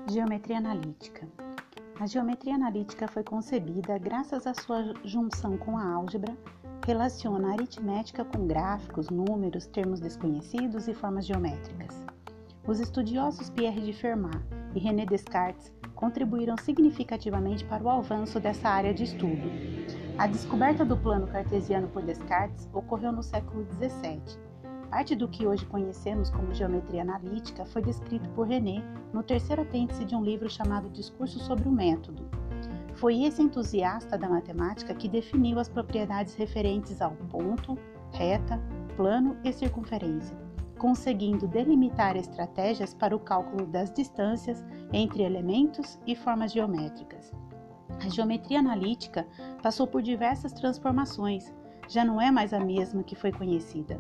Geometria analítica. A geometria analítica foi concebida graças à sua junção com a álgebra, relaciona a aritmética com gráficos, números, termos desconhecidos e formas geométricas. Os estudiosos Pierre de Fermat e René Descartes contribuíram significativamente para o avanço dessa área de estudo. A descoberta do plano cartesiano por Descartes ocorreu no século XVII. Parte do que hoje conhecemos como geometria analítica foi descrito por René no terceiro apêndice de um livro chamado Discurso sobre o Método. Foi esse entusiasta da matemática que definiu as propriedades referentes ao ponto, reta, plano e circunferência, conseguindo delimitar estratégias para o cálculo das distâncias entre elementos e formas geométricas. A geometria analítica passou por diversas transformações, já não é mais a mesma que foi conhecida.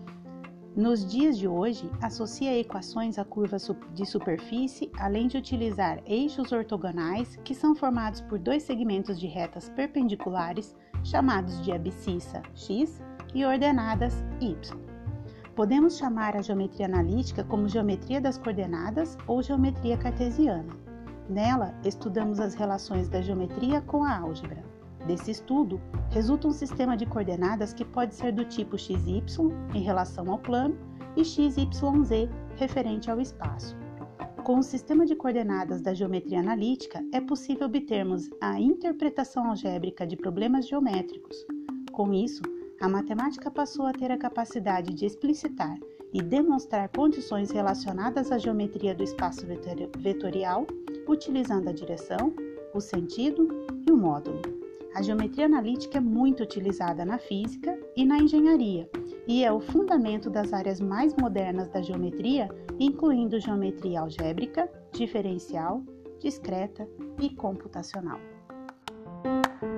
Nos dias de hoje, associa equações a curvas de superfície, além de utilizar eixos ortogonais, que são formados por dois segmentos de retas perpendiculares, chamados de abscissa x e ordenadas y. Podemos chamar a geometria analítica como geometria das coordenadas ou geometria cartesiana. Nela, estudamos as relações da geometria com a álgebra. Desse estudo, resulta um sistema de coordenadas que pode ser do tipo xy em relação ao plano e xyz referente ao espaço. Com o sistema de coordenadas da geometria analítica, é possível obtermos a interpretação algébrica de problemas geométricos. Com isso, a matemática passou a ter a capacidade de explicitar e demonstrar condições relacionadas à geometria do espaço vetorial, utilizando a direção, o sentido e o módulo. A geometria analítica é muito utilizada na física e na engenharia, e é o fundamento das áreas mais modernas da geometria, incluindo geometria algébrica, diferencial, discreta e computacional.